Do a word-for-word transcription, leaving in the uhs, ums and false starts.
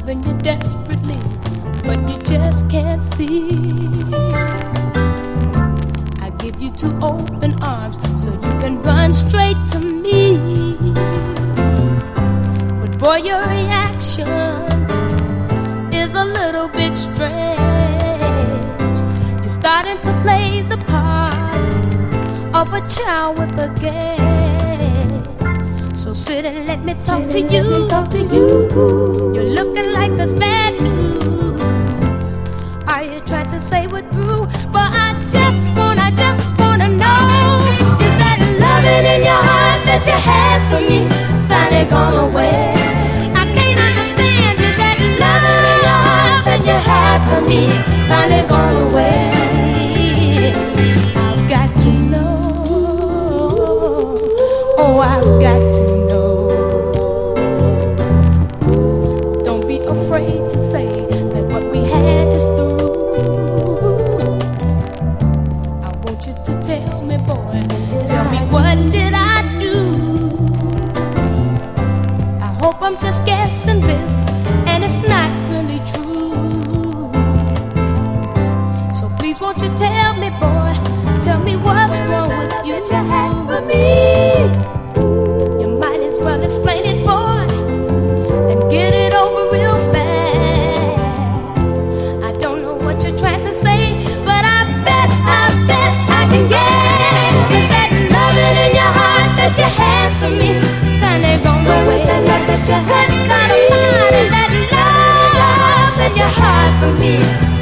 loving you desperately, but you just can't see. I give you two open arms so you can run straight to me. But boy, your reaction is a little bit strange. You're starting to play the part of a child with a game. So sit and let me talk to you. Let me talk to you. You're looking like there's bad news. Are you trying to say we're through? But I just wanna, just wanna know, is that loving in your heart that you had for me finally gone away? I can't understand you, that loving in your heart that you had for me finally gone away. I've got to know. Oh, I've got to know. Don't be afraid to say that what we had is through. I want you to tell me, boy, tell me what did I do? I hope I'm just guessing this and it's not really true. So please won't you tell me, boy, tell me what's wrong with you. You had for me. You might as well explain it, boy, and get it over real fast. I don't know what you're trying to say, but I bet, I bet I can guess. Is that loving in your heart that you had for me finally gone away? That love that you had, kind of mind, and that love in your heart for me